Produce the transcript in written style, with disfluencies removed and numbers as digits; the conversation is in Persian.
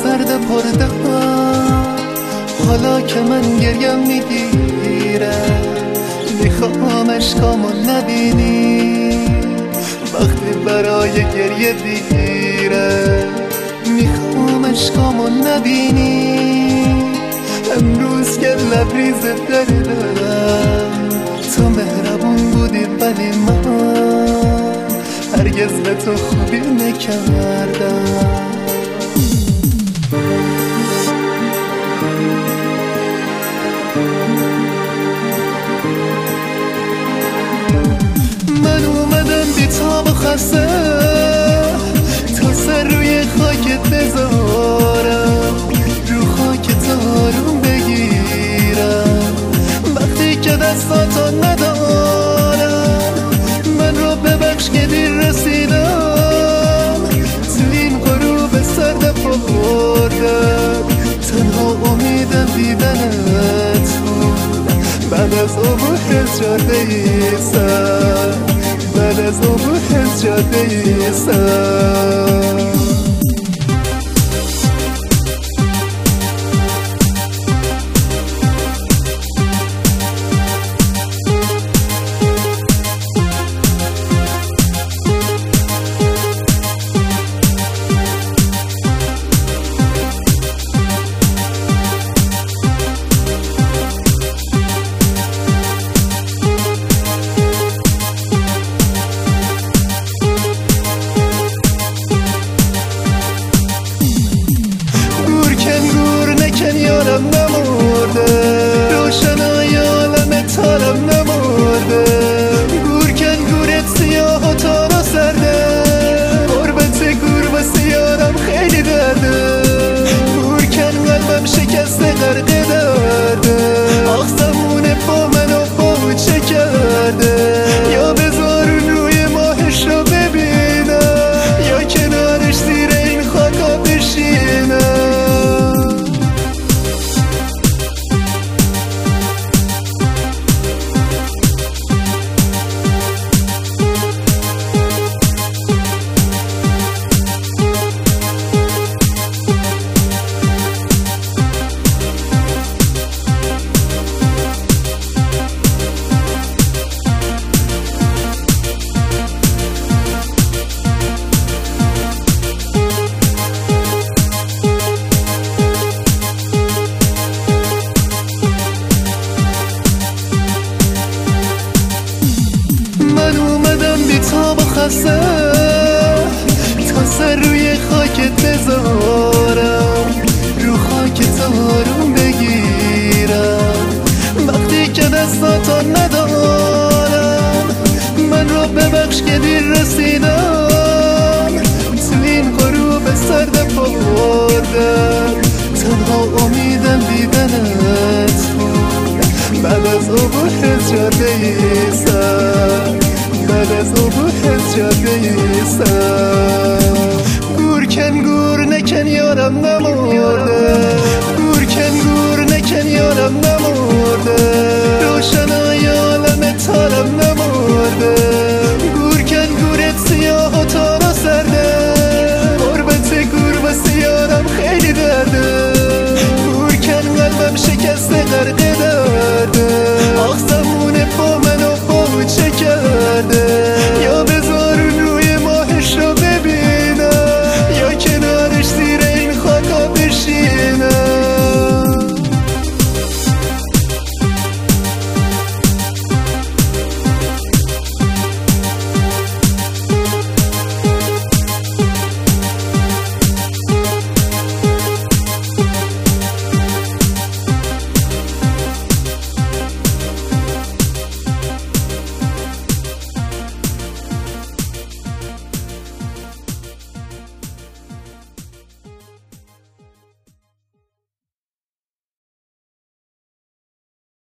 سرد پردم، حالا که من گریم میگیره میخوام عشقامو نبینی، وقتی برای گریه دیره میخوام عشقامو نبینی. امروز که لبریز دردم تو مهربون بودی ولی من هرگز به تو خوبی نکردم. من اومدم بی تاب و خسته تا سر روی خاکت بذارم، رو خاکت آروم بگیرم وقتی که دستاتو ندارم. من رو ببخش که دیر رسیدم، تو این غروب سرد پردم تنها امیدم دیدنت بود. بعد از عبور از جاده سر، بعد از عبور از جاده سر. یارم نمرده، روشنای عالم تارم نمرده، گور کن گورت سیاه و تار و سرده، قربت گور واسه یارم خیلی درده، گور کن قلبم شکسته غرق درده، آخ زمونه با من و با چه کرده، یا بذار روی ماهش رو ببینم یا کنارش زیر این خاکا بشینم. من اومدم بی تاب و خسته تا سر روی خاکت بذارم، رو خاکت آروم بگیرم وقتی که دستاتو ندارم. من رو ببخش که دیر رسیدم، تو این غروب سرد پردم تنها امیدم دیدنت بود. بعد از عبور از جاده سر، بعد از عبور از جاده سر، گور کن گور نکن یارم نمرده، گور کن گور نکن یارم نمرده.